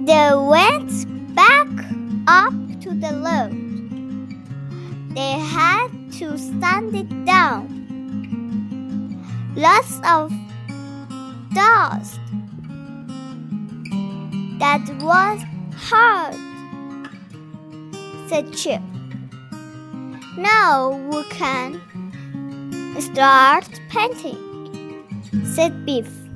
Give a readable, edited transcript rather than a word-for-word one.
They went back up to the load. They had to sand it down. Lots of dust. That was hard, said Chip. Now we can start painting, said Biff.